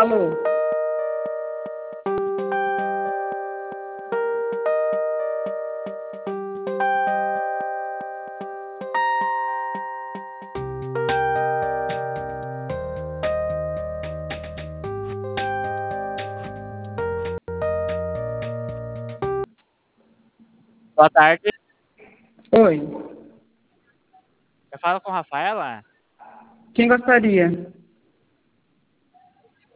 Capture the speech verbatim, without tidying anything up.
Alô? Boa tarde. Oi. Eu falo com Rafaela? Quem gostaria?